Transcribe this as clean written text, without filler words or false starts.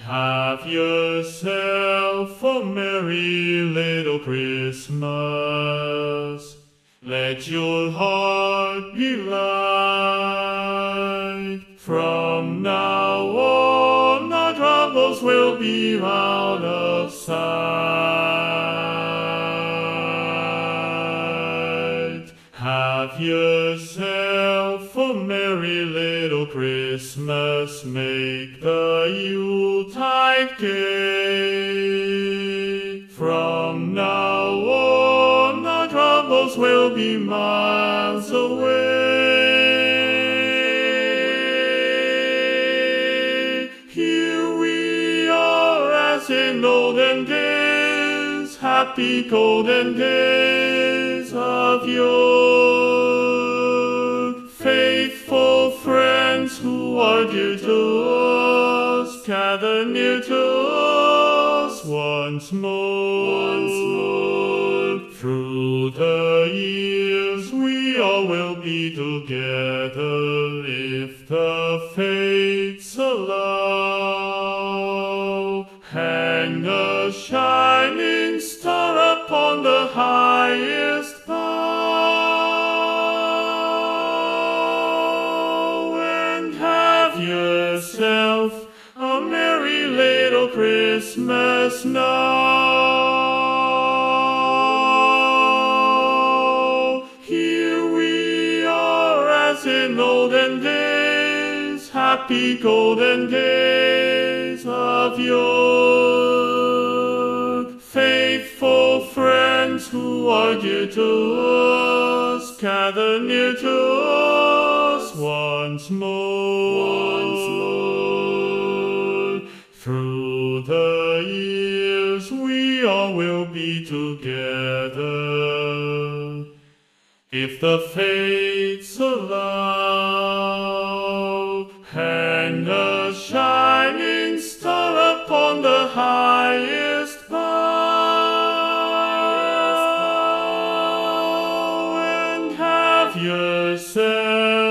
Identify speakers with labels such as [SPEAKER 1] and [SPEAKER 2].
[SPEAKER 1] Have yourself a merry little Christmas. Let your heart be light. From now on, our troubles will be out of sight. Have yourself a merry little Christmas. Make the Yuletide gay. From now on, our troubles will be miles away. Here we are as in olden days, happy golden days of yore. Faithful friends who are dear to us, gather near to us once more. Through the years we all will be together if the fates allow. Hang a shining star upon the highest bough, and have yourself a merry little Christmas now. Here we are as in olden days, happy golden days of yore. Faithful friends who are dear to us, gather near to us once more. Through the years we all will be together if the fates allow. Hang a shining star upon the highest bough, and have yourself